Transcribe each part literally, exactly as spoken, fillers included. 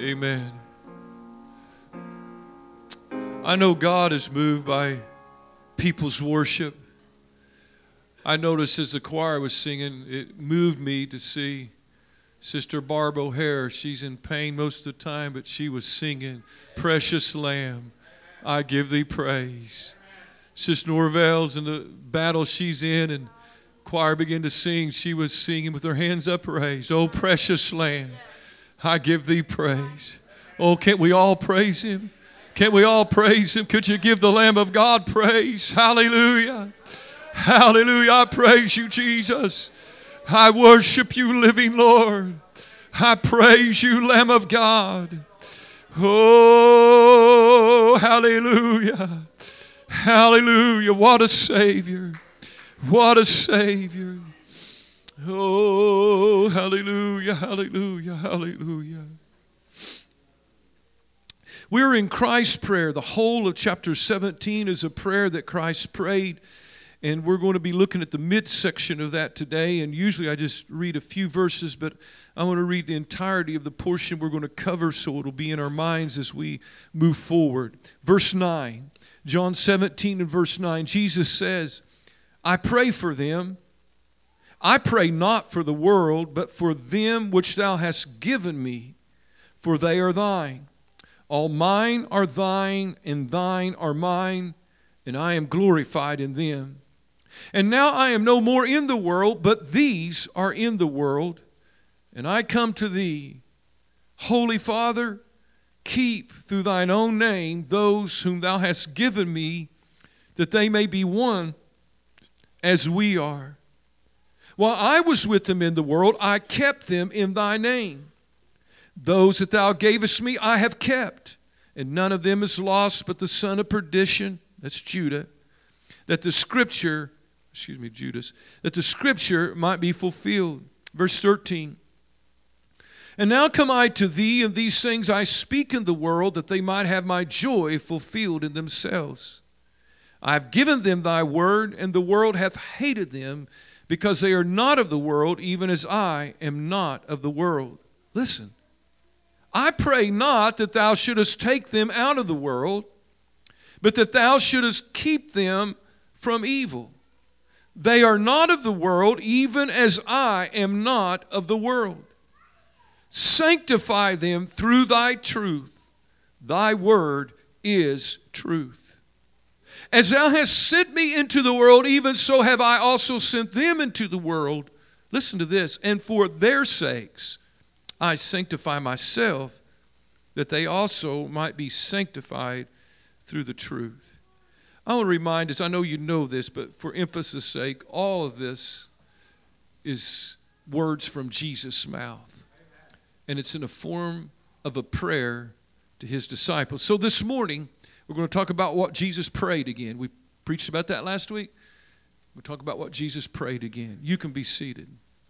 Amen. I know God is moved by people's worship. I noticed as the choir was singing, it moved me to see Sister Barb O'Hare. She's in pain most of the time, but she was singing, "Precious Lamb, I give thee praise." Sister Norvell's in the battle she's in, and choir began to sing. She was singing with her hands upraised. "Oh, precious Lamb, I give thee praise." Oh, can't we all praise him? Can't we all praise him? Could you give the Lamb of God praise? Hallelujah. Hallelujah. I praise you, Jesus. I worship you, living Lord. I praise you, Lamb of God. Oh, hallelujah. Hallelujah. What a Savior. What a Savior. Oh, hallelujah, hallelujah, hallelujah. We're in Christ's prayer. The whole of chapter seventeen is a prayer that Christ prayed. And we're going to be looking at the midsection of that today. And usually I just read a few verses, but I want to read the entirety of the portion we're going to cover so it'll be in our minds as we move forward. Verse nine, John seventeen and verse nine, Jesus says, "I pray for them. I pray not for the world, but for them which thou hast given me, for they are thine. All mine are thine, and thine are mine, and I am glorified in them. And now I am no more in the world, but these are in the world, and I come to thee. Holy Father, keep through thine own name those whom thou hast given me, that they may be one as we are. While I was with them in the world, I kept them in thy name. Those that thou gavest me I have kept, and none of them is lost but the son of perdition," that's Judah, "that the scripture, excuse me, Judas, that the scripture might be fulfilled." Verse thirteen, "And now come I to thee, and these things I speak in the world, that they might have my joy fulfilled in themselves. I have given them thy word, and the world hath hated them, because they are not of the world, even as I am not of the world." Listen. "I pray not that thou shouldest take them out of the world, but that thou shouldest keep them from evil. They are not of the world, even as I am not of the world. Sanctify them through thy truth. Thy word is truth. As thou hast sent me into the world, even so have I also sent them into the world." Listen to this. "And for their sakes I sanctify myself, that they also might be sanctified through the truth." I want to remind us, I know you know this, but for emphasis' sake, all of this is words from Jesus' mouth. And it's in the form of a prayer to his disciples. So this morning, we're going to talk about what Jesus prayed again. We preached about that last week. We'll talk about what Jesus prayed again. You can be seated.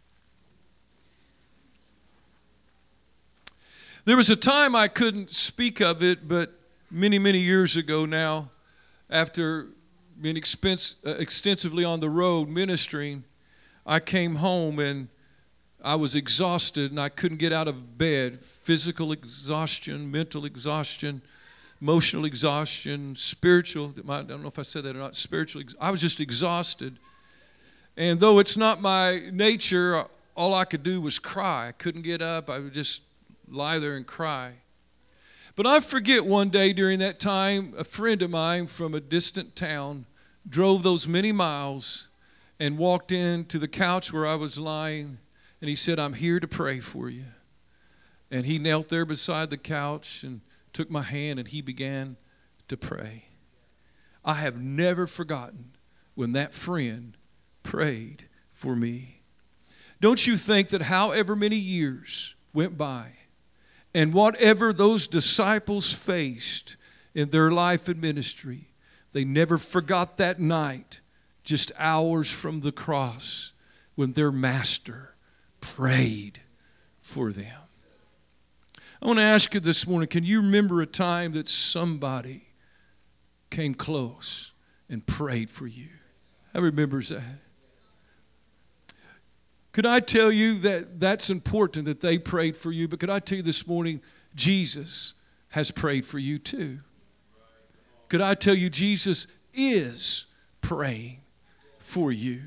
There was a time I couldn't speak of it, but many, many years ago now, after being expense, uh, extensively on the road ministering, I came home and I was exhausted and I couldn't get out of bed. Physical exhaustion, mental exhaustion, emotional exhaustion, spiritual, I don't know if I said that or not, spiritual, I was just exhausted. And though it's not my nature, all I could do was cry. I couldn't get up. I would just lie there and cry. But I forget one day during that time, a friend of mine from a distant town drove those many miles and walked into the couch where I was lying, and he said, "I'm here to pray for you." And he knelt there beside the couch and took my hand, and he began to pray. I have never forgotten when that friend prayed for me. Don't you think that however many years went by, and whatever those disciples faced in their life and ministry, they never forgot that night, just hours from the cross, when their master prayed for them. I want to ask you this morning, can you remember a time that somebody came close and prayed for you? Who remembers that? Could I tell you that that's important that they prayed for you? But could I tell you this morning, Jesus has prayed for you too. Could I tell you, Jesus is praying for you.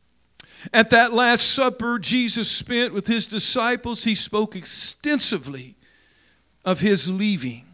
At that Last Supper Jesus spent with his disciples, he spoke extensively of his leaving.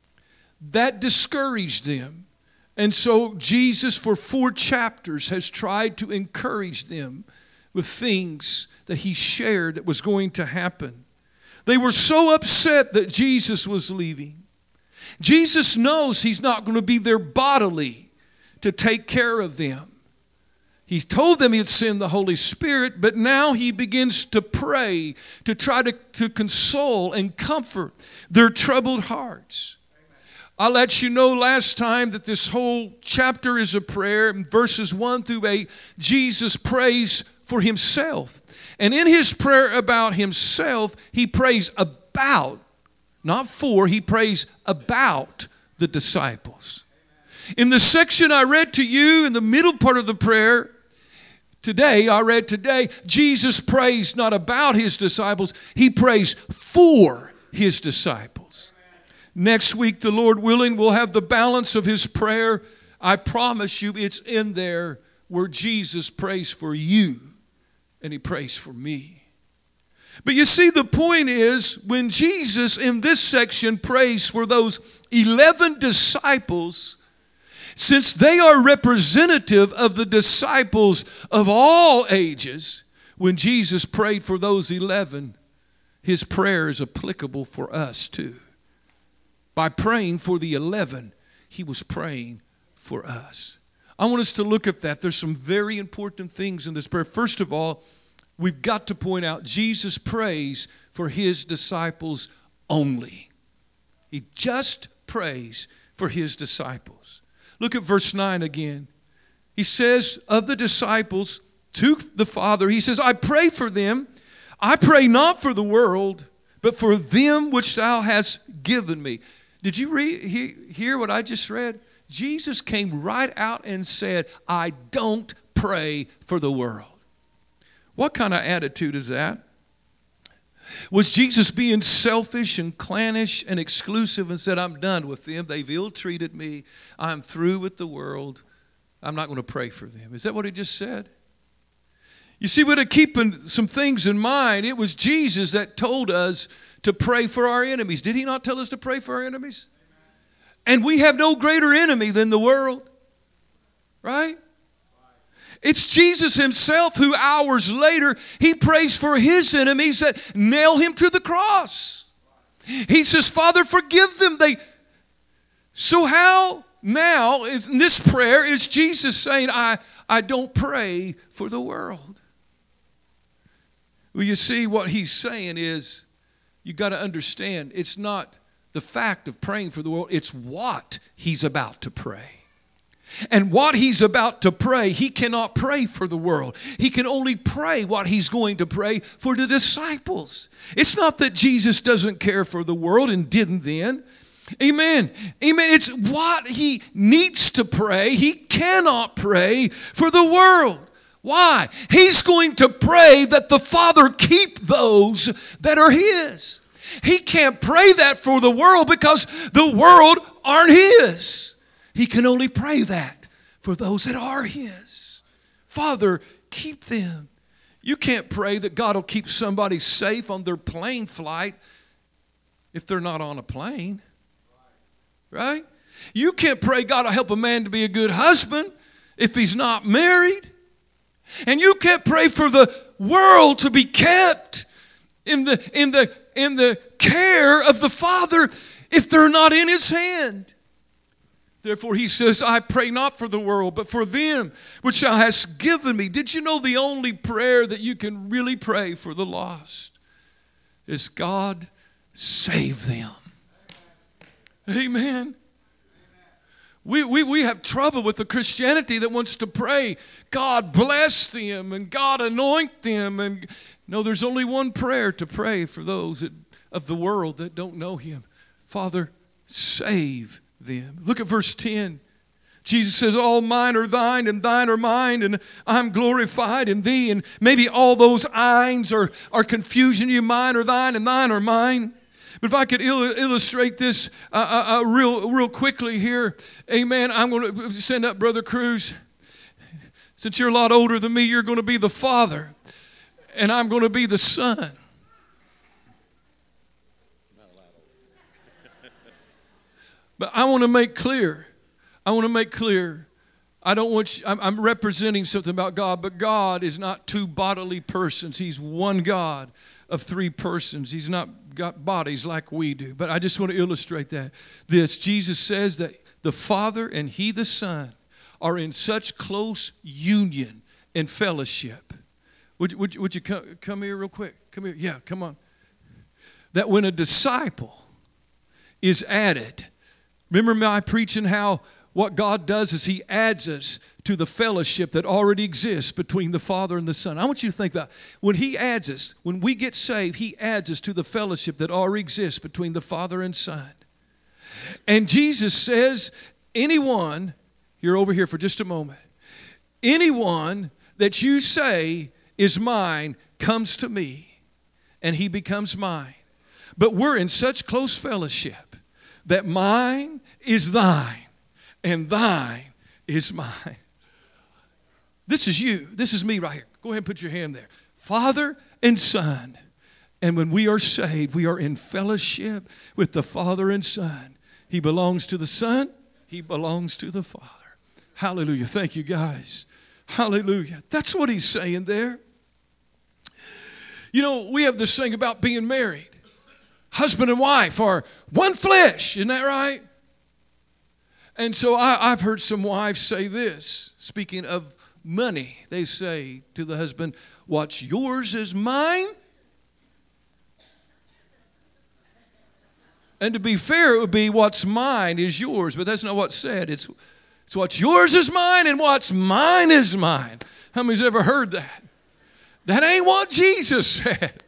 That discouraged them. And so Jesus, for four chapters, has tried to encourage them with things that he shared that was going to happen. They were so upset that Jesus was leaving. Jesus knows he's not going to be there bodily to take care of them. He told them he'd send the Holy Spirit, but now he begins to pray to try to, to console and comfort their troubled hearts. I let you know last time that this whole chapter is a prayer. In verses one through eight, Jesus prays for himself. And in his prayer about himself, he prays about, not for, he prays about the disciples. In the section I read to you, in the middle part of the prayer, today, I read today, Jesus prays not about his disciples, he prays for his disciples. Next week, the Lord willing, we'll have the balance of his prayer. I promise you it's in there where Jesus prays for you and he prays for me. But you see, the point is when Jesus in this section prays for those eleven disciples, since they are representative of the disciples of all ages, when Jesus prayed for those eleven, his prayer is applicable for us too. By praying for the eleven, he was praying for us. I want us to look at that. There's some very important things in this prayer. First of all, we've got to point out Jesus prays for his disciples only. He just prays for his disciples. Look at verse nine again. He says of the disciples to the Father, he says, I pray for them. I pray not for the world, but for them which thou hast given me. Did you read, he, hear what I just read? Jesus came right out and said, I don't pray for the world. What kind of attitude is that? Was Jesus being selfish and clannish and exclusive and said, I'm done with them. They've ill-treated me. I'm through with the world. I'm not going to pray for them. Is that what he just said? You see, we're keeping some things in mind. It was Jesus that told us to pray for our enemies. Did he not tell us to pray for our enemies? And we have no greater enemy than the world. Right? It's Jesus himself who hours later, he prays for his enemies that nail him to the cross. He says, Father, forgive them. They. So how now, is, in this prayer, is Jesus saying, I, I don't pray for the world? Well, you see, what he's saying is, you got to understand, it's not the fact of praying for the world, it's what he's about to pray. And what he's about to pray, he cannot pray for the world. He can only pray what he's going to pray for the disciples. It's not that Jesus doesn't care for the world and didn't then. Amen. Amen. It's what he needs to pray. He cannot pray for the world. Why? He's going to pray that the Father keep those that are his. He can't pray that for the world because the world aren't his. He can only pray that for those that are his. Father, keep them. You can't pray that God will keep somebody safe on their plane flight if they're not on a plane. Right? You can't pray God will help a man to be a good husband if he's not married. And you can't pray for the world to be kept in the, in the, in the care of the Father if they're not in his hand. Therefore, he says, I pray not for the world, but for them which thou hast given me. Did you know the only prayer that you can really pray for the lost is God, save them. Amen. We, we, we have trouble with the Christianity that wants to pray, God bless them and God anoint them. And no, there's only one prayer to pray for those that, of the world that don't know him. Father, save them. Look at verse ten. Jesus says, all mine are thine and thine are mine, and I'm glorified in thee. And maybe all those eyes are, are confusion. You, mine are thine and thine are mine. But if I could il- illustrate this uh, uh, uh, real, real quickly here, amen, I'm going to stand up, Brother Cruz. Since you're a lot older than me, you're going to be the father, and I'm going to be the son. But I want to make clear, I want to make clear, I don't want you, I'm, I'm representing something about God, but God is not two bodily persons. He's one God of three persons. He's not got bodies like we do. But I just want to illustrate that. This, Jesus says that the Father and He the Son are in such close union and fellowship. Would, would, would you come, come here real quick? Come here. Yeah, come on. That when a disciple is added, remember my preaching how what God does is He adds us to the fellowship that already exists between the Father and the Son. I want you to think about when He adds us, when we get saved, He adds us to the fellowship that already exists between the Father and Son. And Jesus says, anyone, you're over here for just a moment, anyone that you say is mine comes to me, and he becomes mine. But we're in such close fellowship that mine is thine, and thine is mine. This is you. This is me right here. Go ahead and put your hand there. Father and Son. And when we are saved, we are in fellowship with the Father and Son. He belongs to the Son. He belongs to the Father. Hallelujah. Thank you, guys. Hallelujah. That's what he's saying there. You know, we have this thing about being married. Husband and wife are one flesh. Isn't that right? And so I, I've heard some wives say this, speaking of money. They say to the husband, what's yours is mine. And to be fair, it would be what's mine is yours, but that's not what's said. It's, it's what's yours is mine and what's mine is mine. How many's ever heard that? That ain't what Jesus said.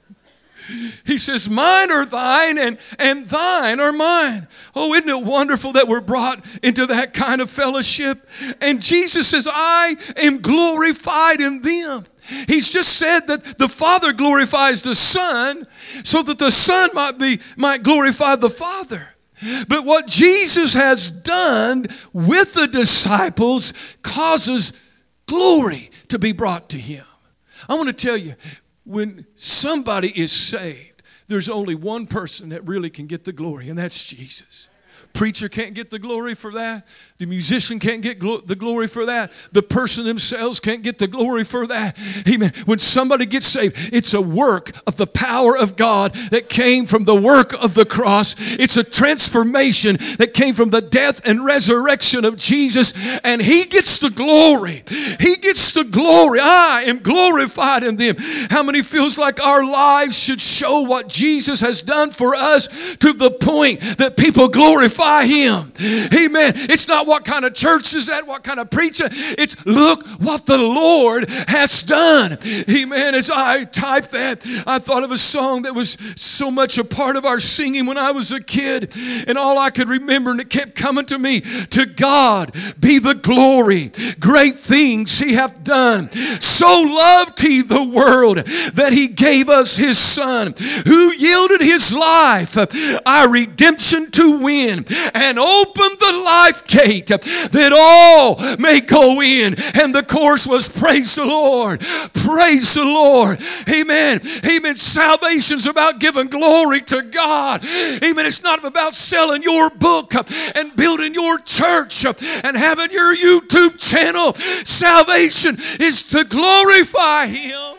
He says, mine are thine and, and thine are mine. Oh, isn't it wonderful that we're brought into that kind of fellowship? And Jesus says, I am glorified in them. He's just said that the Father glorifies the Son so that the Son might be might glorify the Father. But what Jesus has done with the disciples causes glory to be brought to Him. I want to tell you, when somebody is saved, there's only one person that really can get the glory, and that's Jesus. Preacher can't get the glory for that. The musician can't get glo- the glory for that. The person themselves can't get the glory for that. Amen. When somebody gets saved, it's a work of the power of God that came from the work of the cross. It's a transformation that came from the death and resurrection of Jesus, and He gets the glory. He gets the glory. I am glorified in them. How many feels like our lives should show what Jesus has done for us to the point that people glorify Him? Amen. It's not what kind of church is that, what kind of preacher. It's look what the Lord has done. Amen. As I typed that, I thought of a song that was so much a part of our singing when I was a kid. And all I could remember, and it kept coming to me, to God be the glory. Great things He hath done. So loved He the world that He gave us His Son, who yielded His life, our redemption to win, and open the life gate that all may go in. And the chorus was, praise the Lord, praise the Lord. Amen. Amen. Salvation's about giving glory to God. Amen. It's not about selling your book and building your church and having your YouTube channel. Salvation is to glorify Him.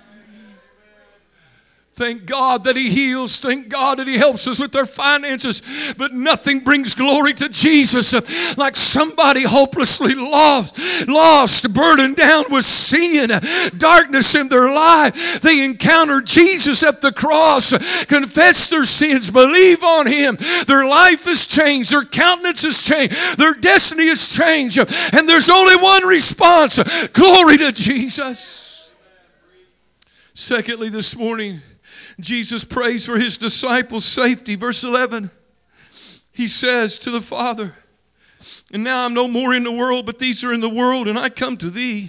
Thank God that He heals. Thank God that He helps us with our finances. But nothing brings glory to Jesus like somebody hopelessly lost, lost, burdened down with sin, darkness in their life. They encounter Jesus at the cross, confess their sins, believe on Him. Their life is changed. Their countenance is changed. Their destiny is changed. And there's only one response. Glory to Jesus. Secondly, this morning, Jesus prays for His disciples' safety. Verse eleven, He says to the Father, and now I'm no more in the world, but these are in the world, and I come to Thee.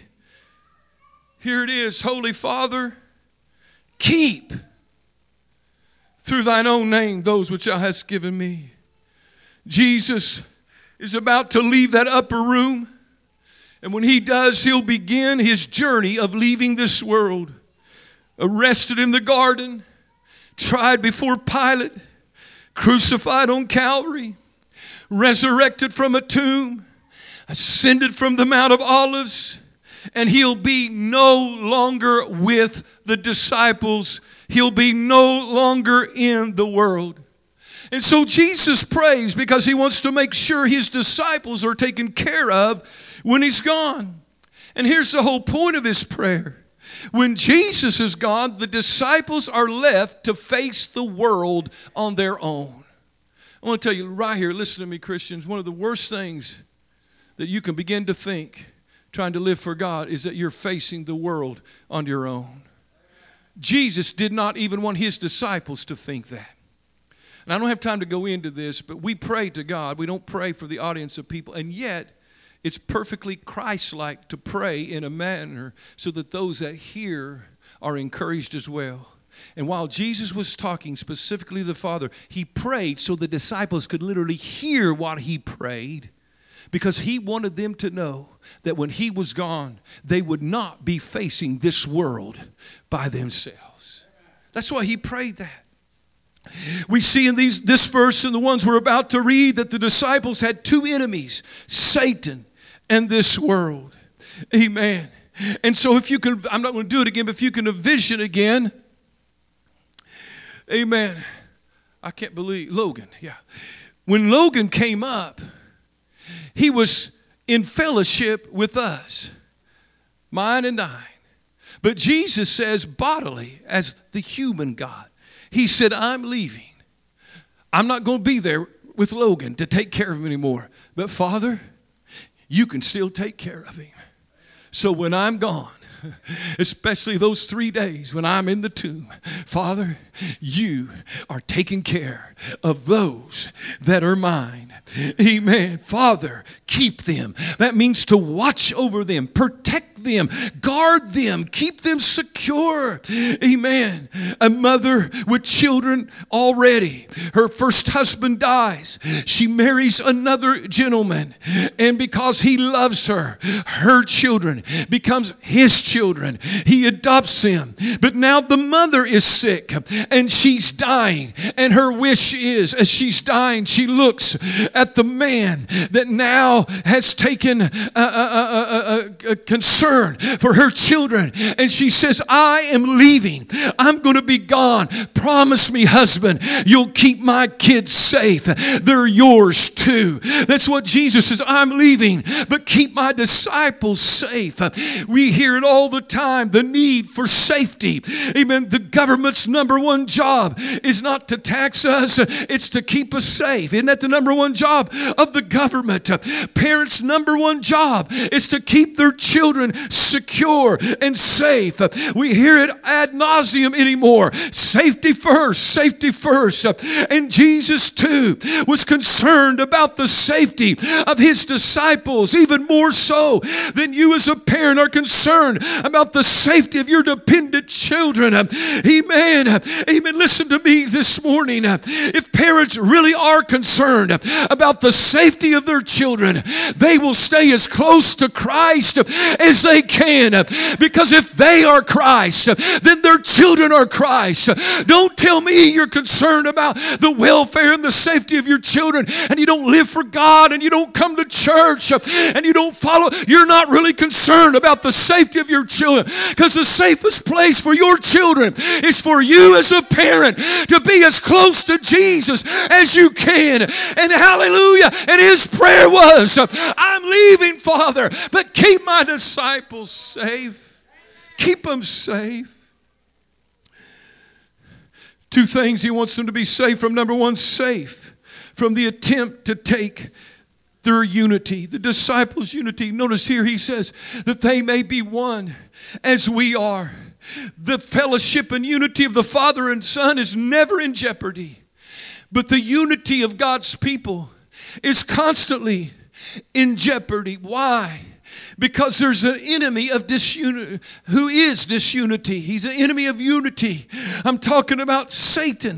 Here it is, Holy Father, keep through thine own name those which thou hast given me. Jesus is about to leave that upper room. And when he does, he'll begin his journey of leaving this world. Arrested in the garden, tried before Pilate, crucified on Calvary, resurrected from a tomb, ascended from the Mount of Olives, and he'll be no longer with the disciples. He'll be no longer in the world. And so Jesus prays because he wants to make sure his disciples are taken care of when he's gone. And here's the whole point of his prayer. When Jesus is gone, the disciples are left to face the world on their own. I want to tell you right here, listen to me, Christians, one of the worst things that you can begin to think trying to live for God is that you're facing the world on your own. Jesus did not even want his disciples to think that. And I don't have time to go into this, but we pray to God. We don't pray for the audience of people. And yet, it's perfectly Christ-like to pray in a manner so that those that hear are encouraged as well. And while Jesus was talking specifically to the Father, he prayed so the disciples could literally hear what he prayed, because he wanted them to know that when he was gone, they would not be facing this world by themselves. That's why he prayed that. We see in these this verse and the ones we're about to read that the disciples had two enemies, Satan and this world. Amen. And so if you can, I'm not going to do it again, but if you can envision again, amen. I can't believe, Logan, yeah. When Logan came up, he was in fellowship with us, mine and thine. But Jesus says bodily, as the human God, he said, I'm leaving. I'm not going to be there with Logan to take care of him anymore. But Father, you can still take care of him. So when I'm gone, especially those three days when I'm in the tomb, Father, you are taking care of those that are mine. Amen. Father, keep them. That means to watch over them, protect them, guard them, keep them secure. Amen. A mother with children already. Her first husband dies. She marries another gentleman. And because he loves her, her children becomes his children. He adopts them. But now the mother is sick and she's dying. And her wish is, as she's dying, she looks at the man that now has taken a, a, a, a, a concern for her children. And she says, I am leaving. I'm going to be gone. Promise me, husband, you'll keep my kids safe. They're yours too. That's what Jesus says. I'm leaving, but keep my disciples safe. We hear it all the time, the need for safety. Amen. The government's number one job is not to tax us, it's to keep us safe. Isn't that the number one job of the government? Parents' number one job is to keep their children secure and safe. We hear it ad nauseum anymore. Safety first, safety first. And Jesus too was concerned about the safety of his disciples, even more so than you as a parent are concerned about the safety of your dependent children. Amen. Amen. Listen to me this morning. If parents really are concerned about the safety of their children, they will stay as close to Christ as they can. Because if they are Christ, then their children are Christ. Don't tell me you're concerned about the welfare and the safety of your children and you don't live for God and you don't come to church and you don't follow. You're not really concerned about the safety of your children, because the safest place for your children is for you as a parent to be as close to Jesus as you can. And hallelujah. And his prayer was, I'm leaving, Father, but keep my disciples safe. Keep them safe. Two things he wants them to be safe from. Number one, safe from the attempt to take their unity, the disciples' unity. Notice here he says that they may be one as we are. The fellowship and unity of the Father and Son is never in jeopardy. But the unity of God's people is constantly in jeopardy. Why? Because there's an enemy of disunity. Who is disunity? He's an enemy of unity. I'm talking about Satan.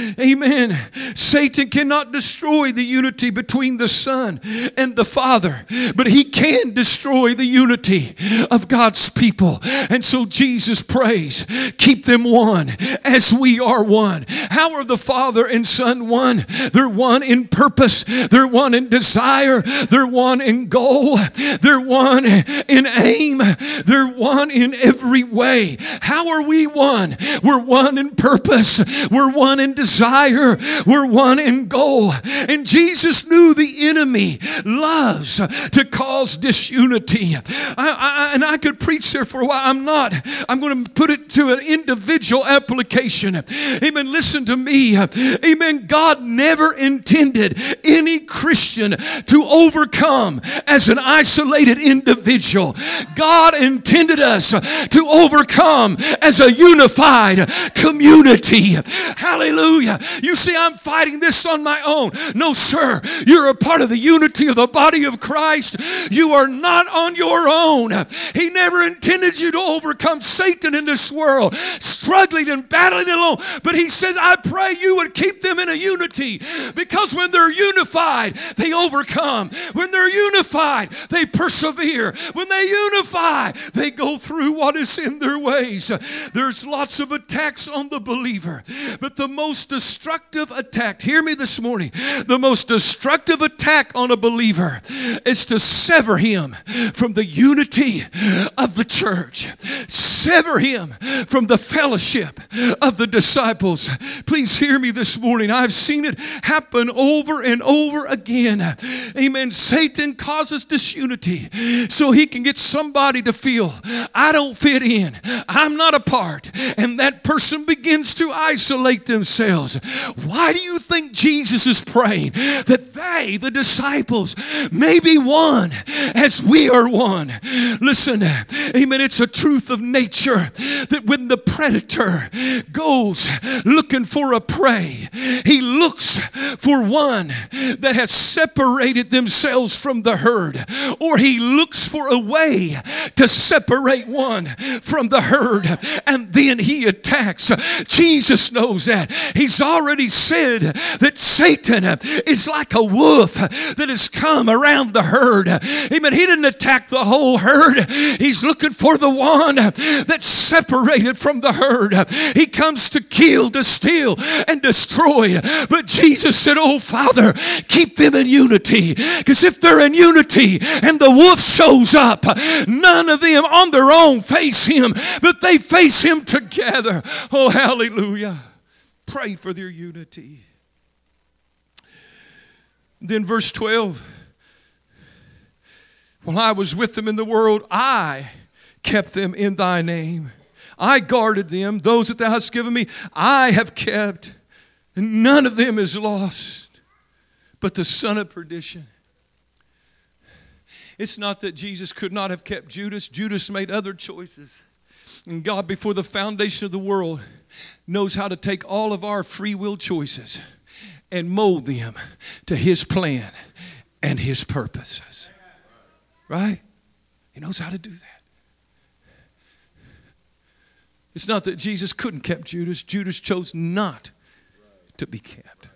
Amen. Satan cannot destroy the unity between the Son and the Father, but he can destroy the unity of God's people. And so Jesus prays, keep them one as we are one. How are the Father and Son one? They're one in purpose. They're one in desire. They're one in goal. They're one in aim. They're one in every way. How are we one? We're one in purpose. We're one in desire. We're one in goal. And Jesus knew the enemy loves to cause disunity. I, I, and I could preach there for a while. I'm not. I'm going to put it to an individual application. Amen. Listen to me. Amen. God never intended any Christian to overcome as an isolated individual. God intended us to overcome as a unified community. Hallelujah. You see, I'm fighting this on my own. No, sir. You're a part of the unity of the body of Christ. You are not on your own. He never intended you to overcome Satan in this world, struggling and battling alone. But he says, I pray you would keep them in a unity, because when they're unified, they overcome. When they're unified, they persevere. When they unify, they go through what is in their ways. There's lots of attacks on the believer, but the most destructive attack, hear me this morning, the most destructive attack on a believer is to sever him from the unity of the church. Sever him from the fellowship of the disciples. Please hear me this morning. I've seen it happen over and over again. Amen. Satan causes disunity so he can get somebody to feel, I don't fit in. I'm not a part. And that person begins to isolate themselves. Why do you think Jesus is praying that they, the disciples, may be one as we are one? Listen, amen, it's a truth of nature that when the predator goes looking for a prey, he looks for one that has separated themselves from the herd, or he looks for a way to separate one from the herd, and then he attacks. Jesus knows that. He's already said that Satan is like a wolf that has come around the herd. Amen. He didn't attack the whole herd. He's looking for the one that's separated from the herd. He comes to kill, to steal, and destroy. But Jesus said, oh, Father, keep them in unity. Because if they're in unity and the wolf shows up, none of them on their own face him, but they face him together. Oh, hallelujah. Pray for their unity. Then verse twelve. While I was with them in the world, I kept them in thy name. I guarded them. Those that thou hast given me, I have kept. And none of them is lost, but the son of perdition. It's not that Jesus could not have kept Judas. Judas made other choices. And God, before the foundation of the world, knows how to take all of our free will choices and mold them to His plan and His purposes. Right? He knows how to do that. It's not that Jesus couldn't keep Judas. Judas chose not to be kept.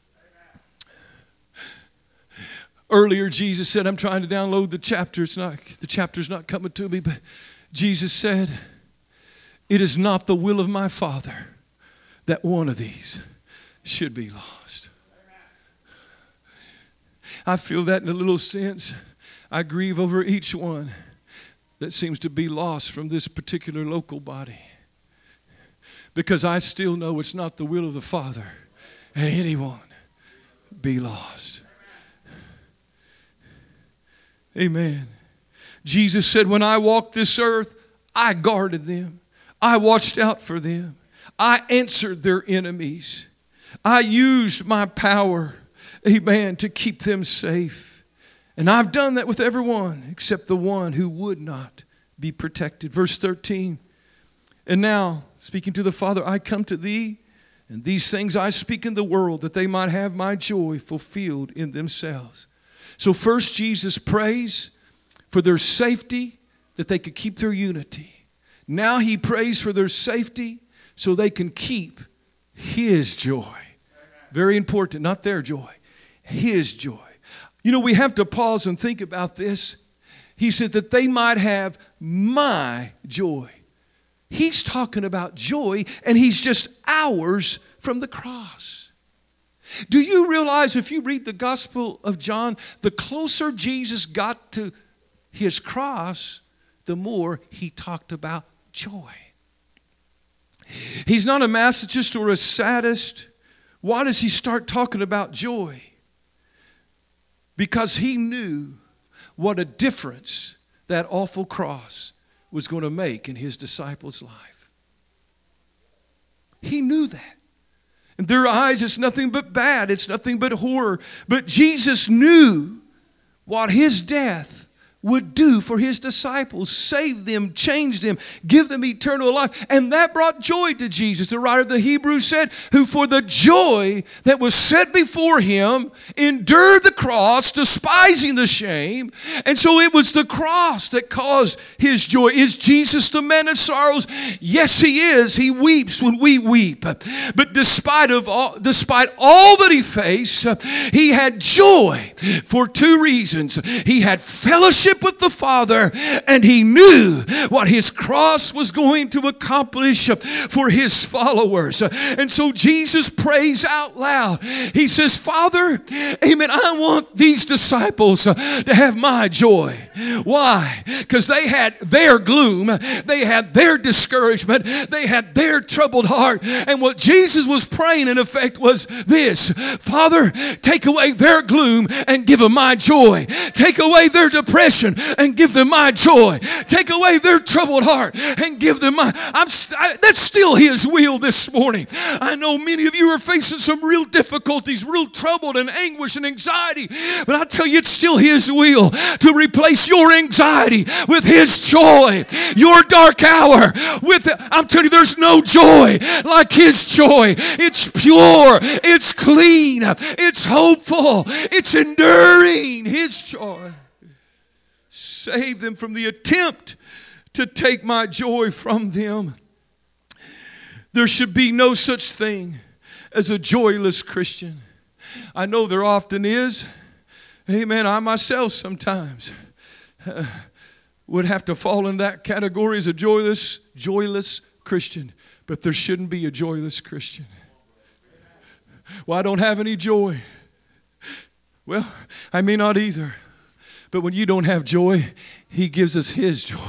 Earlier, Jesus said, I'm trying to download the chapter. It's not, the chapter's not coming to me, but Jesus said, it is not the will of my Father that one of these should be lost. I feel that in a little sense. I grieve over each one that seems to be lost from this particular local body, because I still know it's not the will of the Father and anyone be lost. Amen. Jesus said, when I walked this earth, I guarded them. I watched out for them. I answered their enemies. I used my power, amen, to keep them safe. And I've done that with everyone except the one who would not be protected. Verse thirteen. And now, speaking to the Father, I come to thee, and these things I speak in the world, that they might have my joy fulfilled in themselves. So first Jesus prays for their safety, that they could keep their unity. Now he prays for their safety so they can keep his joy. Very important, not their joy, his joy. You know, we have to pause and think about this. He said that they might have my joy. He's talking about joy, and he's just hours from the cross. Do you realize if you read the Gospel of John, the closer Jesus got to his cross, the more he talked about joy. He's not a masochist or a sadist. Why does he start talking about joy? Because he knew what a difference that awful cross was going to make in his disciples' life. He knew that. In their eyes, it's nothing but bad. It's nothing but horror. But Jesus knew what his death would do for his disciples. Save them, change them, give them eternal life. And that brought joy to Jesus. The writer of the Hebrews said, who for the joy that was set before him endured the cross, despising the shame. And so it was the cross that caused his joy. Is Jesus the man of sorrows? Yes, he is. He weeps when we weep. But despite of all, despite all that he faced, he had joy for two reasons. He had fellowship with the Father, and he knew what his cross was going to accomplish for his followers. And so Jesus prays out loud. He says, Father, amen, I want these disciples to have my joy. Why? Because they had their gloom, they had their discouragement, they had their troubled heart. And what Jesus was praying in effect was this: Father, take away their gloom and give them my joy. Take away their depression and give them my joy. Take away their troubled heart and give them my. I'm. I, that's still his will this morning. I know many of you are facing some real difficulties, real trouble and anguish and anxiety, but I tell you, it's still his will to replace your anxiety with his joy. Your dark hour with. I'm telling you, there's no joy like his joy. It's pure. It's clean. It's hopeful. It's enduring. His joy. Save them from the attempt to take my joy from them. There should be no such thing as a joyless Christian. I know there often is. Amen. I myself sometimes uh, would have to fall in that category as a joyless, joyless Christian. But there shouldn't be a joyless Christian. Well, I don't have any joy. Well, I may not either. But when you don't have joy, he gives us his joy.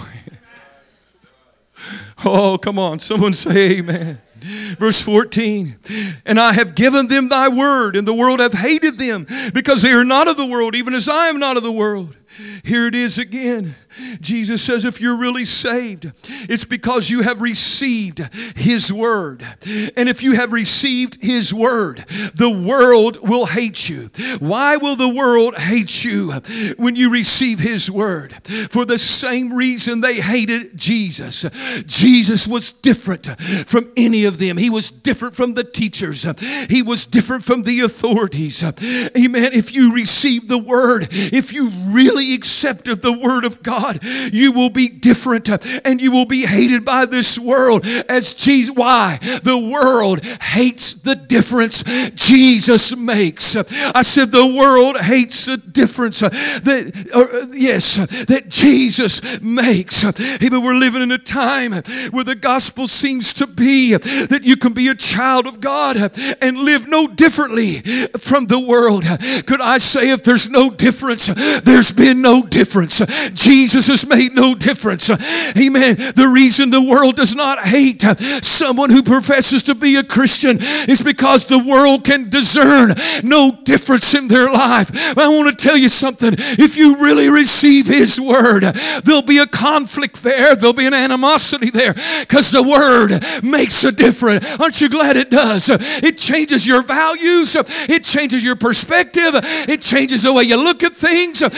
Oh, come on. Someone say amen. Verse fourteen, and I have given them thy word, and the world hath hated them, because they are not of the world, even as I am not of the world. Here it is again. Jesus says if you're really saved, it's because you have received his word. And if you have received his word, the world will hate you. Why will the world hate you when you receive his word? For the same reason they hated Jesus. Jesus was different from any of them. He was different from the teachers. He was different from the authorities. Amen. If you receive the word, if you really accepted the word of God, you will be different and you will be hated by this world as Jesus. Why? The world hates the difference Jesus makes. I said the world hates the difference that, or, yes, that Jesus makes. Hey, but we're living in a time where the gospel seems to be that you can be a child of God and live no differently from the world. Could I say if there's no difference, there's been no difference. Jesus has made no difference. Amen. The reason the world does not hate someone who professes to be a Christian is because the world can discern no difference in their life. I want to tell you something. If you really receive his word, there'll be a conflict there. There'll be an animosity there because the word makes a difference. Aren't you glad it does? It changes your values. It changes your perspective. It changes the way you look at things. It changes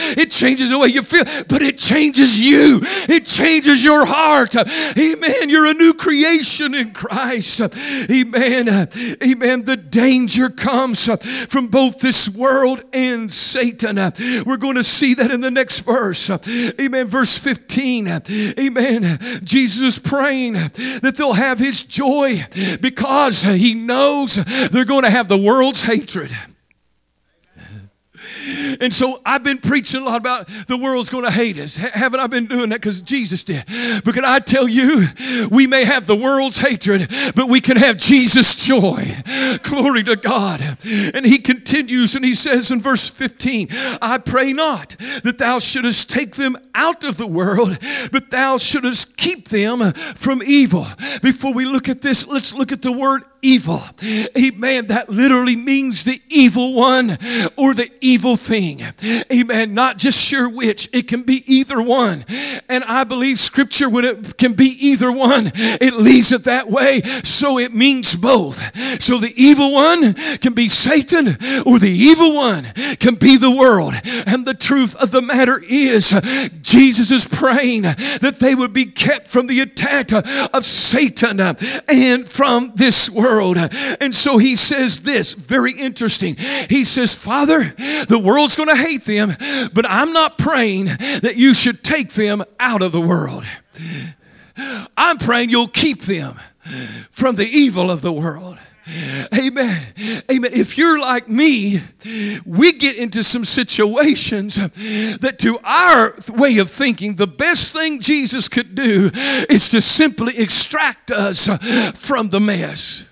changes the way you feel, but it changes you. It changes your heart. Amen. You're a new creation in Christ. Amen. Amen. The danger comes from both this world and Satan. We're going to see that in the next verse. Amen. Verse fifteen. Amen. Jesus is praying that they'll have his joy because he knows they're going to have the world's hatred. And so I've been preaching a lot about the world's going to hate us. H- haven't I been doing that? Because Jesus did. But can I tell you, we may have the world's hatred, but we can have Jesus' joy. Glory to God. And he continues and he says in verse fifteen, I pray not that thou shouldest take them out of the world, but thou shouldest keep them from evil. Before we look at this, let's look at the word evil. Amen. That literally means the evil one or the evil thing. Amen. Not just sure which. It can be either one. And I believe Scripture, when it can be either one, it leaves it that way. So it means both. So the evil one can be Satan, or the evil one can be the world. And the truth of the matter is, Jesus is praying that they would be kept from the attack of Satan and from this world. And so he says this, very interesting. He says, Father, the world's going to hate them, but I'm not praying that you should take them out of the world. I'm praying you'll keep them from the evil of the world. Amen. Amen. If you're like me, we get into some situations that to our way of thinking, the best thing Jesus could do is to simply extract us from the mess.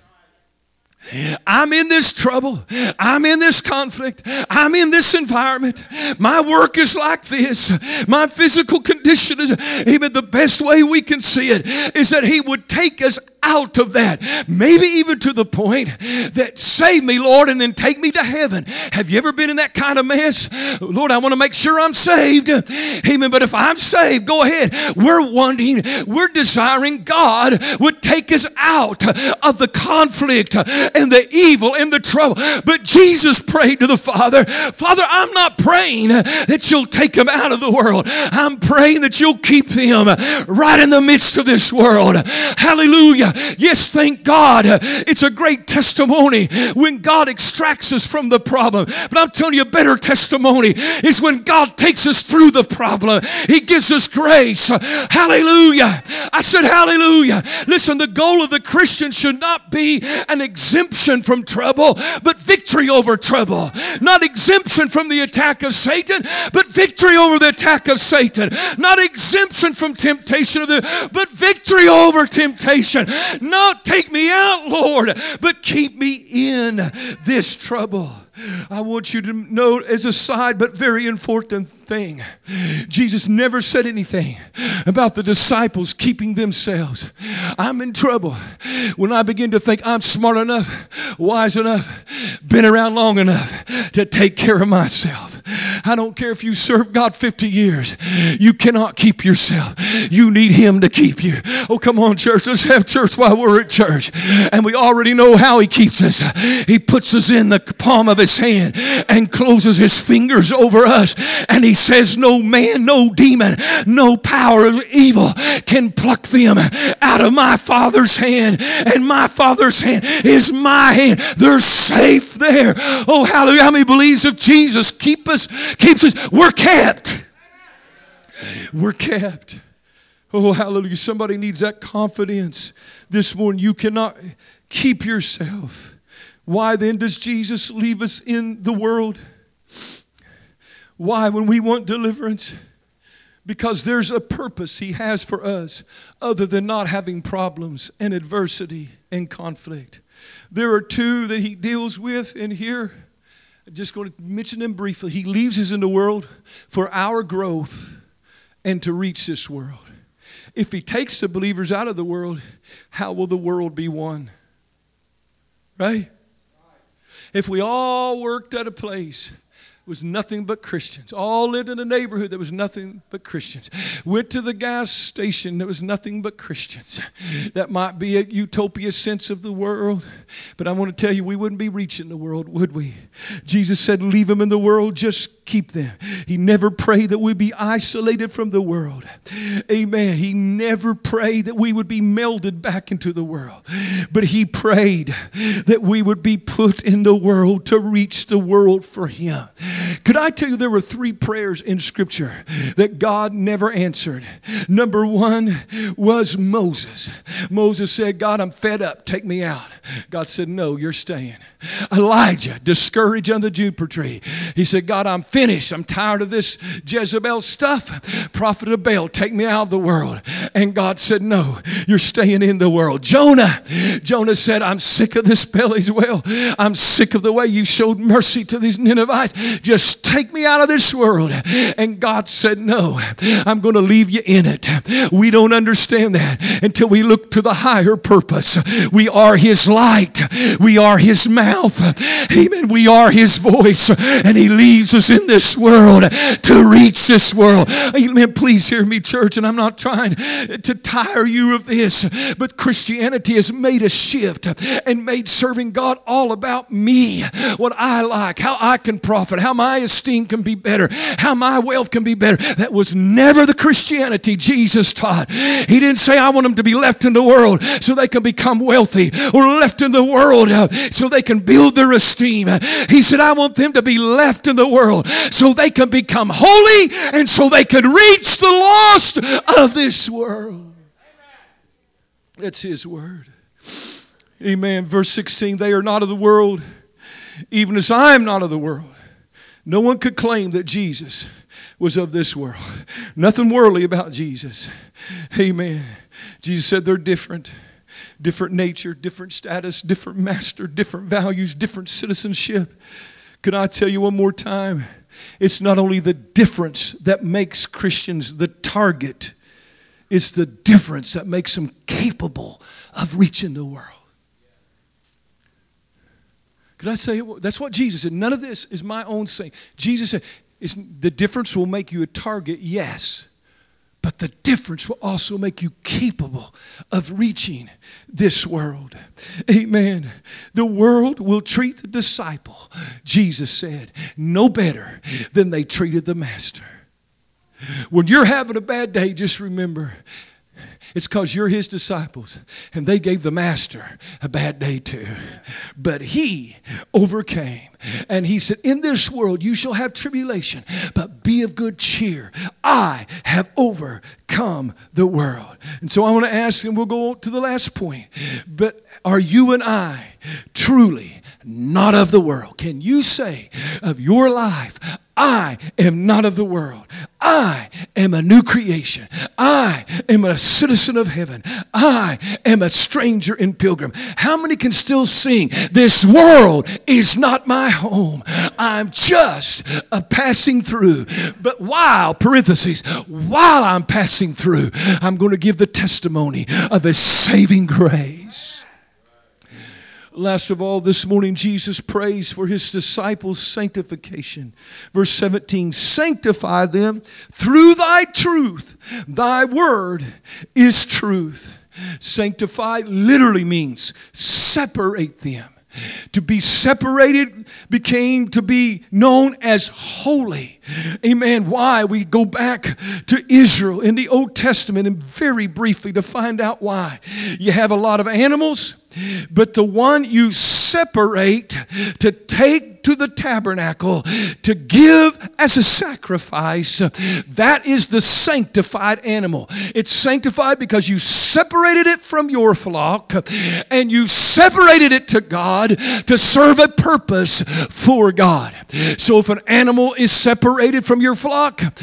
I'm in this trouble. I'm in this conflict. I'm in this environment. My work is like this. My physical condition is, even the best way we can see it is that he would take us out of that. Maybe even to the point that save me, Lord, and then take me to heaven. Have you ever been in that kind of mess? Lord, I want to make sure I'm saved. Amen. But if I'm saved, go ahead. We're wanting, we're desiring God would take us out of the conflict and the evil and the trouble. But Jesus prayed to the Father, Father, I'm not praying that you'll take them out of the world. I'm praying that you'll keep them right in the midst of this world. Hallelujah. Yes, thank God. It's a great testimony when God extracts us from the problem. But I'm telling you, a better testimony is when God takes us through the problem. He gives us grace. Hallelujah. I said hallelujah. Listen, the goal of the Christian should not be an exemption from trouble, but victory over trouble. Not exemption from the attack of Satan, but victory over the attack of Satan. Not exemption from temptation, of the, but victory over temptation. Not take me out, Lord, but keep me in this trouble. I want you to note as a side but very important thing, Jesus never said anything about the disciples keeping themselves. I'm in trouble when I begin to think I'm smart enough, wise enough, been around long enough to take care of myself. I don't care if you serve God fifty years. You cannot keep yourself. You need him to keep you. Oh, come on, church. Let's have church while we're at church. And we already know how he keeps us. He puts us in the palm of his hand and closes his fingers over us. And he says, no man, no demon, no power of evil can pluck them out of my Father's hand. And my Father's hand is my hand. They're safe there. Oh, hallelujah. How many believes if Jesus keep us, keeps us, we're kept. We're kept. Oh, hallelujah. Somebody needs that confidence this morning. You cannot keep yourself. Why then does Jesus leave us in the world? Why when we want deliverance? Because there's a purpose he has for us other than not having problems and adversity and conflict. There are two that he deals with in here. I'm just going to mention them briefly. He leaves us in the world for our growth and to reach this world. If he takes the believers out of the world, how will the world be won? Right? If we all worked at a place, was nothing but Christians. All lived in a neighborhood that was nothing but Christians. Went to the gas station, there was nothing but Christians. That might be a utopia sense of the world, but I want to tell you, we wouldn't be reaching the world, would we? Jesus said, leave them in the world, just keep them. He never prayed that we be isolated from the world. Amen. He never prayed that we would be melded back into the world, but he prayed that we would be put in the world to reach the world for him. Could I tell you there were three prayers in Scripture that God never answered? Number one was Moses. Moses said, God, I'm fed up. Take me out. God said, no, you're staying. Elijah, discouraged on the juniper tree. He said, God, I'm finished. I'm tired of this Jezebel stuff. Prophet of Baal, take me out of the world. And God said, no, you're staying in the world. Jonah, Jonah said, I'm sick of this belly's well. I'm sick of the way you showed mercy to these Ninevites. Just take me out of this world. And God said, no, I'm going to leave you in it. We don't understand that until we look to the higher purpose. We are his light. We are his mouth. Amen. We are his voice. And he leaves us in this world to reach this world. Amen. Please hear me, church. And I'm not trying to tire you of this, but Christianity has made a shift and made serving God all about me. What I like, how I can profit, how my esteem can be better, how my wealth can be better. That was never the Christianity Jesus taught. He didn't say, I want them to be left in the world so they can become wealthy, or left in the world so they can build their esteem. He said, I want them to be left in the world so they can become holy and so they can reach the lost of this world. That's his word. Amen. Verse sixteen, they are not of the world, even as I am not of the world. No one could claim that Jesus was of this world. Nothing worldly about Jesus. Amen. Jesus said they're different. Different nature, different status, different master, different values, different citizenship. Can I tell you one more time? It's not only the difference that makes Christians the target. It's the difference that makes them capable of reaching the world. Could I say it? That's what Jesus said. None of this is my own saying. Jesus said, it's, the difference will make you a target, yes. But the difference will also make you capable of reaching this world. Amen. The world will treat the disciple, Jesus said, no better than they treated the master. When you're having a bad day, just remember, it's because you're his disciples and they gave the master a bad day too. But he overcame. And he said, in this world you shall have tribulation, but be of good cheer. I have overcome the world. And so I want to ask, and we'll go to the last point, but are you and I truly not of the world? Can you say of your life, I am not of the world. I am a new creation. I am a citizen of heaven. I am a stranger and pilgrim. How many can still sing, this world is not my home. I'm just a passing through. But while, parentheses, while I'm passing through, I'm going to give the testimony of His saving grace. Last of all, this morning, Jesus prays for His disciples' sanctification. Verse seventeen, sanctify them through thy truth. Thy word is truth. Sanctify literally means separate them. To be separated became to be known as holy. Amen. Why? We go back to Israel in the Old Testament and very briefly to find out why. You have a lot of animals, but the one you separate to take to the tabernacle to give as a sacrifice, that is the sanctified animal. It's sanctified because you separated it from your flock and you separated it to God to serve a purpose for God. So if an animal is separated from your flock,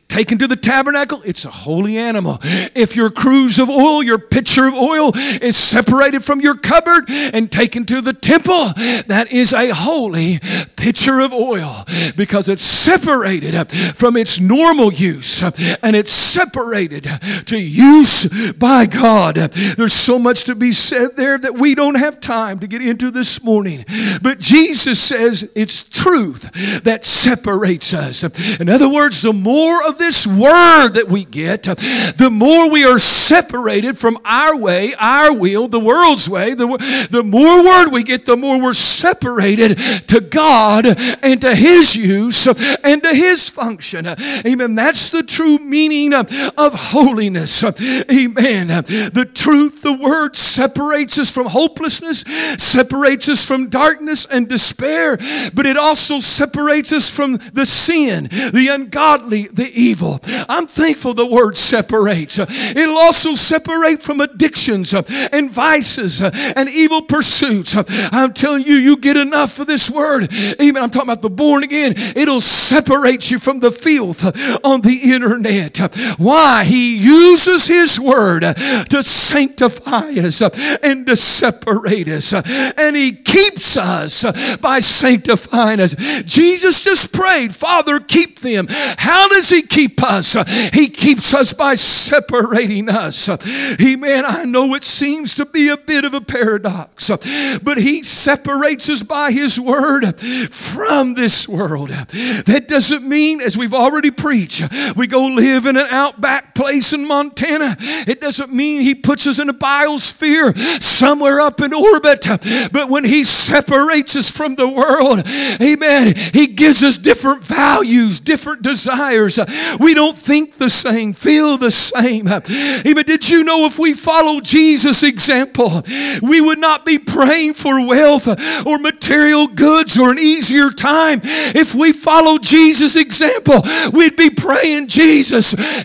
taken to the tabernacle, it's a holy animal. If your cruse of oil, your pitcher of oil is separated from your cupboard and taken to the temple, that is a holy pitcher of oil because it's separated from its normal use and it's separated to use by God. There's so much to be said there that we don't have time to get into this morning. But Jesus says it's truth that separates us. In other words, the more of this word that we get, the more we are separated from our way, our will, the world's way. The, the more word we get, the more we're separated to God and to His use and to His function. Amen. That's the true meaning of holiness. Amen. The truth, the word separates us from hopelessness, separates us from darkness and despair, but it also separates us from the sin, the ungodly, the evil. I'm thankful the word separates. It'll also separate from addictions and vices and evil pursuits. I'm telling you, you get enough of this word. Amen. I'm talking about the born again. It'll separate you from the filth on the internet. Why? He uses His word to sanctify us and to separate us. And He keeps us by sanctifying us. Jesus just prayed, Father, keep them. How does He keep us? He keeps us by separating us. Amen. I know it seems to be a bit of a paradox, but He separates us by His word from this world. That doesn't mean, as we've already preached, we go live in an outback place in Montana. It doesn't mean He puts us in a biosphere somewhere up in orbit. But when He separates us from the world, amen, He gives us different values, different desires. We don't think the same, feel the same. Amen. Did you know if we follow Jesus' example, we would not be praying for wealth or material goods or an easier time? If we follow Jesus' example, we'd be praying, Jesus,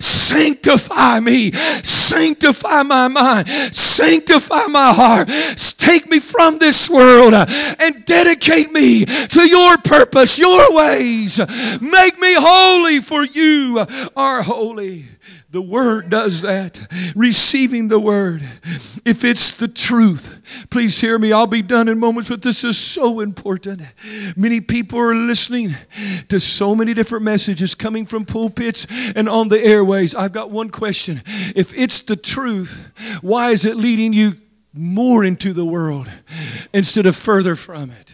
sanctify me, sanctify my mind, sanctify my heart, take me from this world and dedicate me to your purpose, your ways. Make me holy, for you are holy. The word does that. Receiving the word. If it's the truth, please hear me. I'll be done in moments, but this is so important. Many people are listening to so many different messages coming from pulpits and on the airways. I've got one question. If it's the truth, why is it leading you more into the world instead of further from it?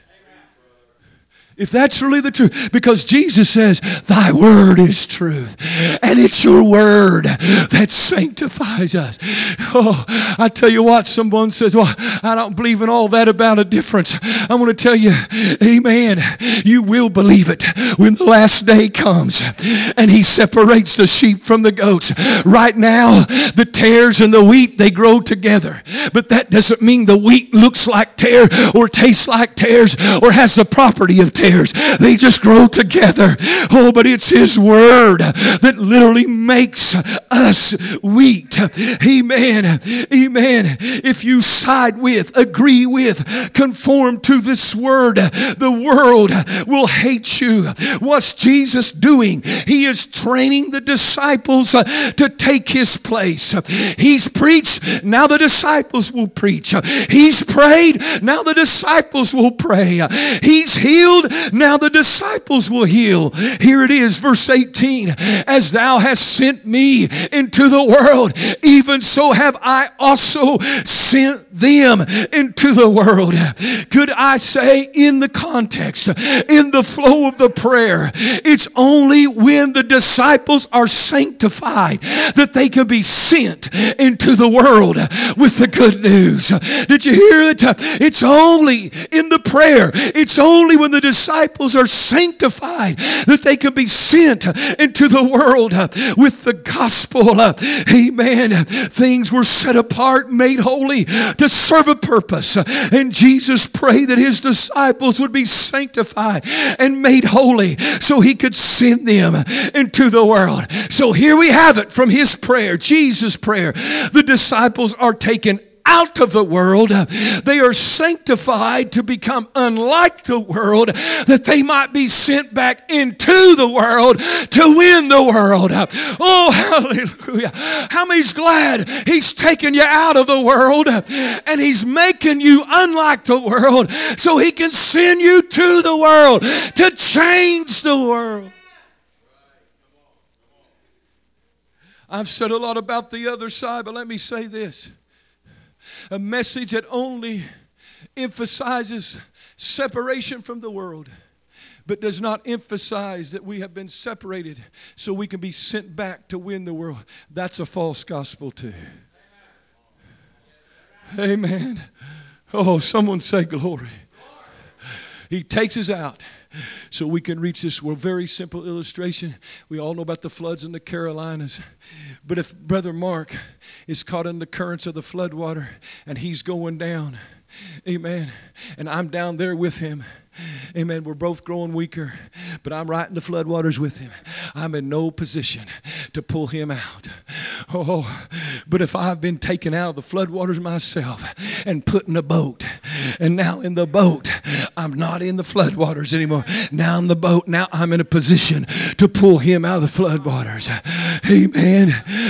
If that's really the truth, because Jesus says, thy word is truth, and it's your word that sanctifies us. Oh, I tell you what, someone says, well, I don't believe in all that about a difference. I want to tell you, amen, you will believe it when the last day comes and He separates the sheep from the goats. Right now, the tares and the wheat, they grow together, but that doesn't mean the wheat looks like tare or tastes like tares or has the property of tares. They just grow together. Oh, but it's His word that literally makes us wheat. Amen. Amen. If you side with, agree with, conform to this word, the world will hate you. What's Jesus doing? He is training the disciples to take His place. He's preached, now the disciples will preach. He's prayed, now the disciples will pray. He's healed, now the disciples will heal. Here it is, verse eighteen. As thou hast sent me into the world, even so have I also sent them into the world. Could I say, in the context, in the flow of the prayer, it's only when the disciples are sanctified that they can be sent into the world with the good news. Did you hear it? It's only in the prayer. It's only when the disciples are sanctified that they can be sent into the world with the gospel. Amen. Things were set apart, made holy to serve a purpose. And Jesus prayed that His disciples would be sanctified and made holy so He could send them into the world. So here we have it from His prayer, Jesus' prayer. The disciples are taken out of the world. They are sanctified to become unlike the world, that they might be sent back into the world to win the world. Oh, hallelujah. How many's glad He's taken you out of the world and He's making you unlike the world so He can send you to the world to change the world. I've said a lot about the other side, but let me say this. A message that only emphasizes separation from the world, but does not emphasize that we have been separated so we can be sent back to win the world. That's a false gospel too. Amen. Oh, someone say glory. He takes us out so we can reach this world. Very simple illustration. We all know about the floods in the Carolinas. But if Brother Mark is caught in the currents of the floodwater and he's going down, amen, and I'm down there with him, amen, we're both growing weaker, but I'm right in the floodwaters with him. I'm in no position to pull him out. Oh, but if I've been taken out of the floodwaters myself and put in a boat, and now in the boat, I'm not in the floodwaters anymore. Now in the boat, now I'm in a position to pull him out of the floodwaters. Amen.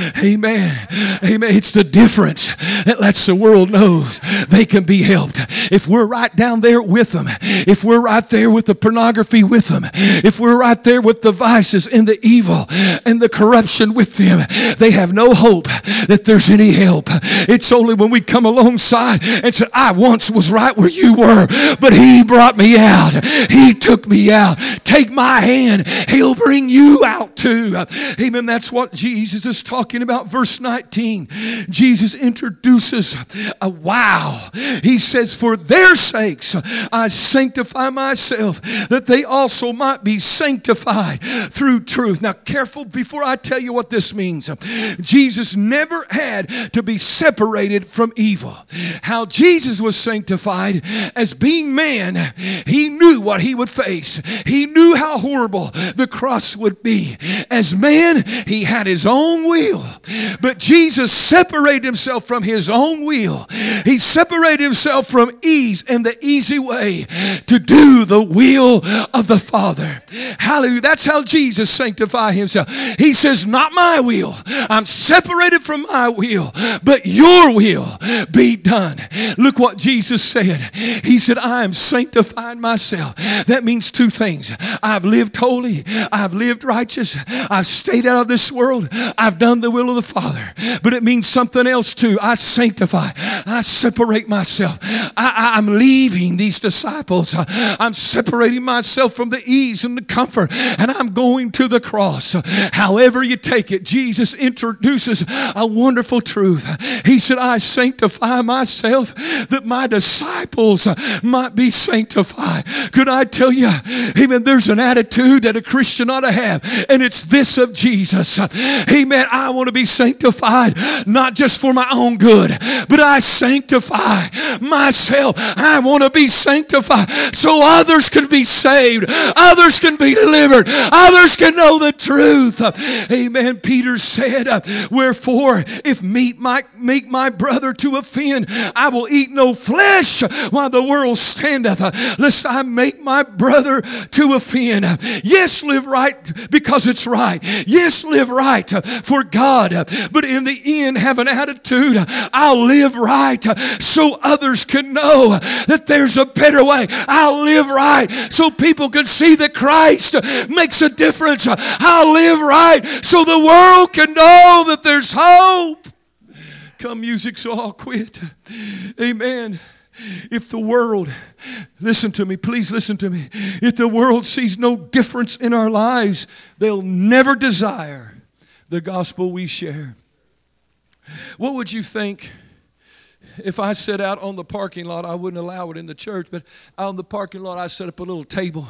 Amen. Amen. It's the difference that lets the world know they can be helped. If we're right down there with them, if we're right there with the pornography with them, if we're right there with the vices and the evil and the corruption with them, they have no hope that there's any help. It's only when we come alongside and say, I once was right where you were, but He brought me out. He took me out. Take my hand. He'll bring you out too. Amen. That's what Jesus is talking about. Verse nineteen, Jesus introduces a wow. He says, for their sakes I sanctify myself, that they also might be sanctified through truth. Now careful before I tell you what this means. Jesus never had to be separated from evil. How Jesus was sanctified, as being man, He knew what He would face. He knew how horrible the cross would be. As man, He had His own will. But Jesus separated Himself from His own will. He separated Himself from ease and the easy way to do the will of the Father. Hallelujah. That's how Jesus sanctified Himself. He says, not my will. I'm separated from my will, but your will be done. Look what Jesus said. He said, I am sanctifying myself. That means two things. I've lived holy. I've lived righteous. I've stayed out of this world. I've done the will of the Father. But it means something else too. I sanctify. I separate myself. I, I, I'm leaving these disciples. I'm separating myself from the ease and the comfort, and I'm going to the cross. However you take it, Jesus introduces a wonderful truth. He said, I sanctify myself that my disciples might be sanctified. Could I tell you, amen, there's an attitude that a Christian ought to have, and it's this of Jesus. Amen, I want to be sanctified, not just for my own good, but I sanctify myself. I want to be sanctified so others can be saved, others can be delivered, others can know the truth. Amen. Peter said, wherefore, if meat might make my brother to offend, I will eat no flesh while the world standeth, lest I make my brother to offend. Yes, live right because it's right. Yes, live right for God. But in the end, have an attitude, I'll live right so others can know that there's a better way. I'll live right so people can see that Christ makes a difference. I'll live right so the world can know that there's hope. Come, music, so I'll quit. Amen. If the world, listen to me, please listen to me. If the world sees no difference in our lives, they'll never desire the gospel we share. What would you think if I set out on the parking lot? I wouldn't allow it in the church, but out on the parking lot, I set up a little table,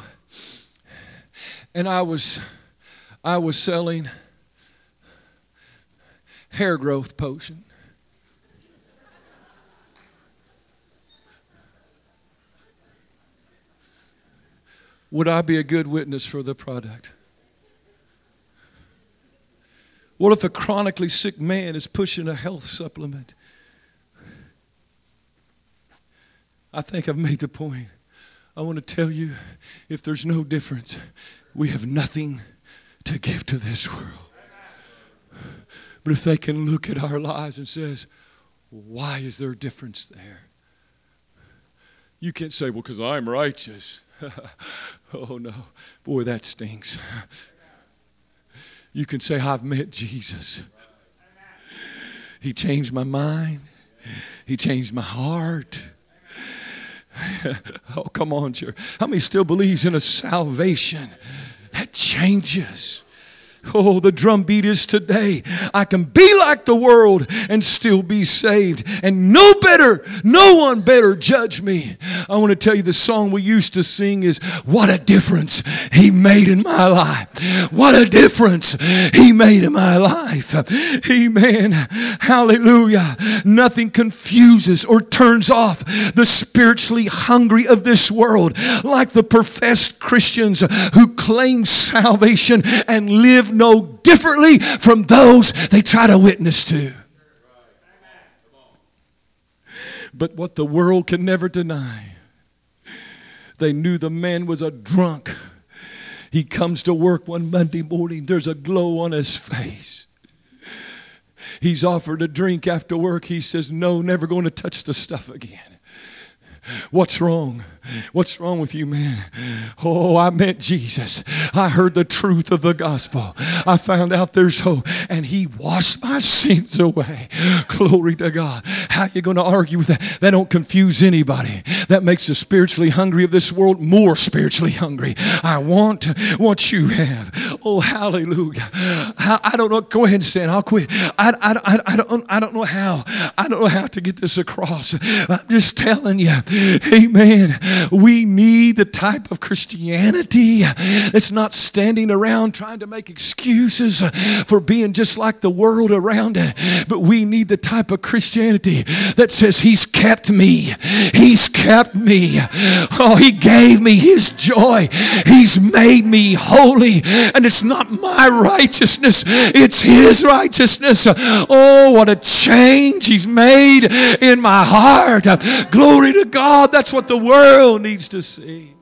and I was, I was selling hair growth potion. Would I be a good witness for the product? What if a chronically sick man is pushing a health supplement? I think I've made the point. I want to tell you, if there's no difference, we have nothing to give to this world. But if they can look at our lives and says, why is there a difference there? You can't say, well, because I'm righteous. Oh, no. Boy, that stinks. You can say, I've met Jesus. He changed my mind. He changed my heart. Oh, come on, church. How many still believes in a salvation that changes? Oh, the drumbeat is today. I can be like the world and still be saved. And no better, no one better judge me. I want to tell you the song we used to sing is, what a difference He made in my life. What a difference He made in my life. Amen. Hallelujah. Nothing confuses or turns off the spiritually hungry of this world like the professed Christians who claim salvation and live no differently from those they try to witness to. But what the world can never deny, they knew the man was a drunk. He comes to work one Monday morning, there's a glow on his face. He's offered a drink after work. He says, no, never going to touch the stuff again. What's wrong? What's wrong with you, man? Oh, I met Jesus. I heard the truth of the gospel. I found out there's hope. And He washed my sins away. Glory to God. How are you going to argue with that? That don't confuse anybody. That makes the spiritually hungry of this world more spiritually hungry. I want what you have. Oh, hallelujah. I, I don't know. Go ahead and stand. I'll quit. I, I, I, I, don't, I don't know how. I don't know how to get this across. I'm just telling you. Amen. We need the type of Christianity that's not standing around trying to make excuses for being just like the world around it. But we need the type of Christianity that says He's kept me. He's kept me. Oh, He gave me His joy. He's made me holy. And it's not my righteousness. It's His righteousness. Oh, what a change He's made in my heart. Glory to God. God, that's what the world needs to see.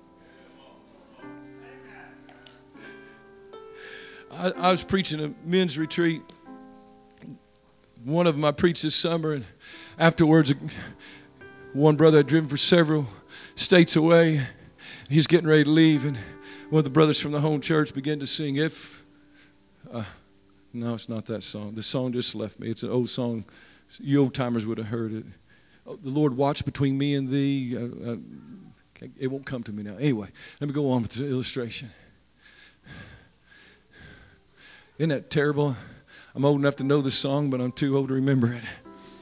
I, I was preaching a men's retreat. One of them I preached this summer, and afterwards, one brother had driven for several states away. He's getting ready to leave, and one of the brothers from the home church began to sing, if, uh, no, it's not that song. The song just left me. It's an old song. You old timers would have heard it. The Lord watch between me and thee. Uh, uh, it won't come to me now. Anyway, let me go on with the illustration. Isn't that terrible? I'm old enough to know this song, but I'm too old to remember it.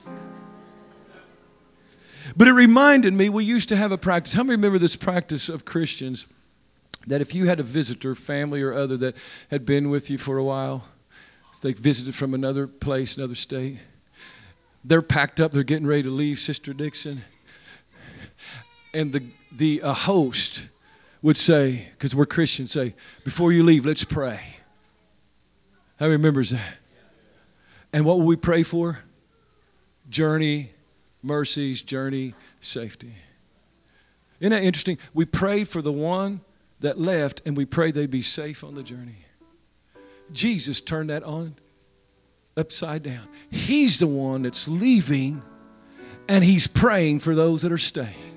But it reminded me, we used to have a practice. How many remember this practice of Christians that if you had a visitor, family or other, that had been with you for a while, so they visited from another place, another state, they're packed up, they're getting ready to leave, Sister Dixon. And the, the uh, host would say, because we're Christians, say, before you leave, let's pray. How remembers that? And what will we pray for? Journey, mercies, journey, safety. Isn't that interesting? We prayed for the one that left, and we prayed they'd be safe on the journey. Jesus turned that on upside down. He's the one that's leaving, and He's praying for those that are staying.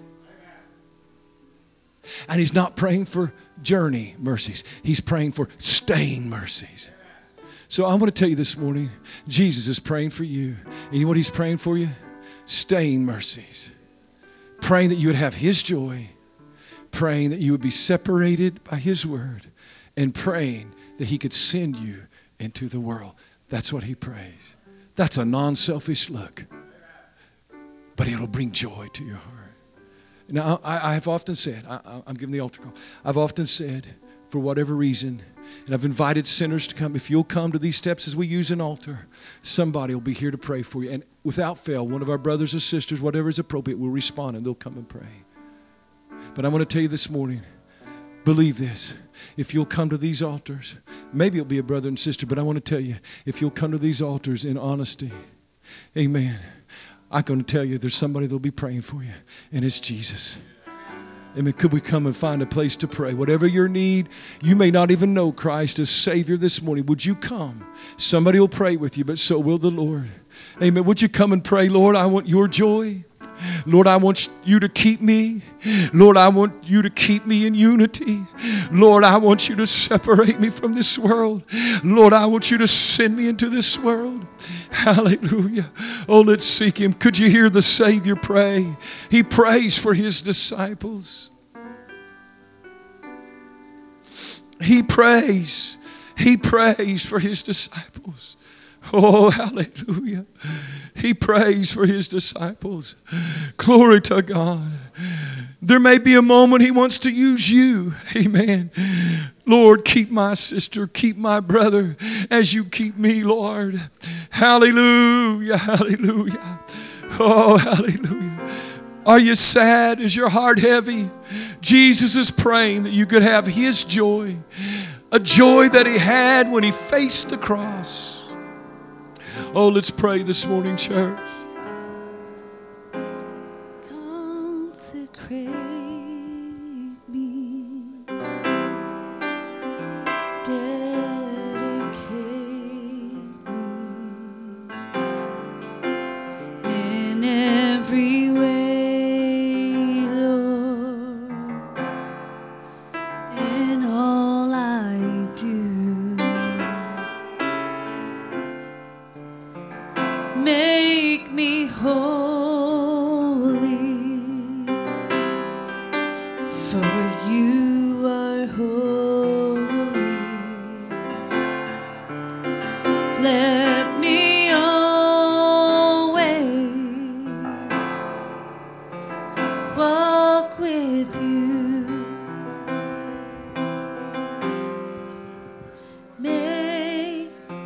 And He's not praying for journey mercies. He's praying for staying mercies. So I want to tell you this morning, Jesus is praying for you. And you know what He's praying for you? Staying mercies. Praying that you would have His joy. Praying that you would be separated by His word. And praying that He could send you into the world. That's what He prays. That's a non-selfish look. But it'll bring joy to your heart. Now, I, I have often said, I, I'm giving the altar call. I've often said, for whatever reason, and I've invited sinners to come. If you'll come to these steps as we use an altar, somebody will be here to pray for you. And without fail, one of our brothers or sisters, whatever is appropriate, will respond and they'll come and pray. But I want to tell you this morning, believe this. If you'll come to these altars, maybe it'll be a brother and sister, but I want to tell you, if you'll come to these altars in honesty, amen, I'm going to tell you there's somebody that'll be praying for you, and it's Jesus. Amen. Could we come and find a place to pray? Whatever your need, you may not even know Christ as Savior this morning. Would you come? Somebody will pray with you, but so will the Lord. Amen. Would you come and pray, Lord, I want your joy. Lord, I want you to keep me. Lord, I want you to keep me in unity. Lord, I want you to separate me from this world. Lord, I want you to send me into this world. Hallelujah. Oh, let's seek Him. Could you hear the Savior pray? He prays for His disciples. He prays. He prays for His disciples. Oh, hallelujah. He prays for His disciples. Glory to God. There may be a moment He wants to use you. Amen. Lord, keep my sister, keep my brother as you keep me, Lord. Hallelujah, hallelujah. Oh, hallelujah. Are you sad? Is your heart heavy? Jesus is praying that you could have His joy, a joy that He had when He faced the cross. Oh, let's pray this morning, church. Consecrate me, dedicate me in every way, Lord, in all I do. Make me holy, for you are holy. Let me always walk with you. Make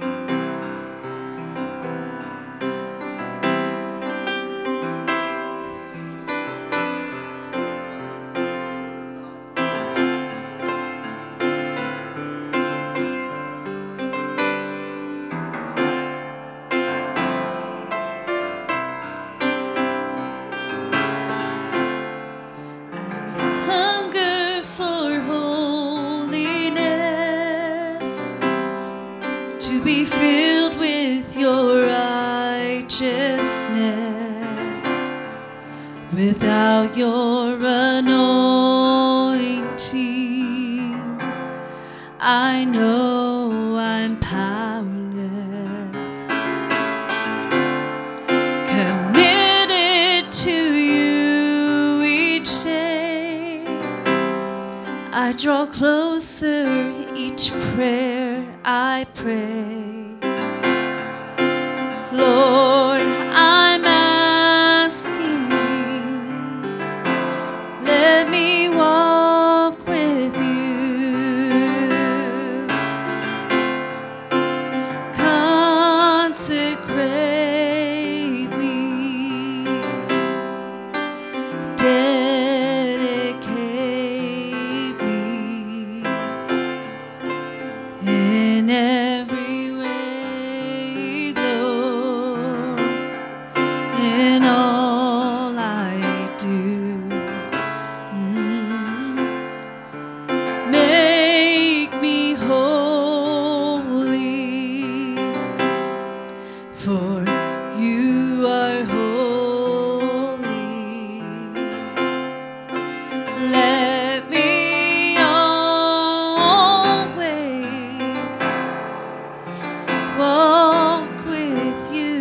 hunger for holiness, to be filled with your righteousness. Without your anointing, I know I'm powerless. Committed to you each day, I draw closer each prayer I pray. Lord, I'm asking, let me walk with you. Consecrate me, dedicate me in every way, Lord, in all I do. Mm. Make me holy, for you are holy. Let me always walk with you.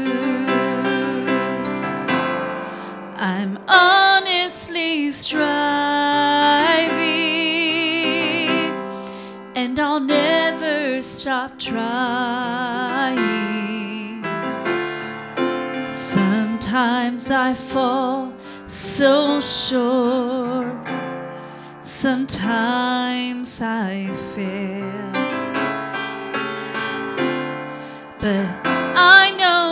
I'm honestly striving, and I'll never stop trying. Sometimes I fall so short, sometimes I fail, but I know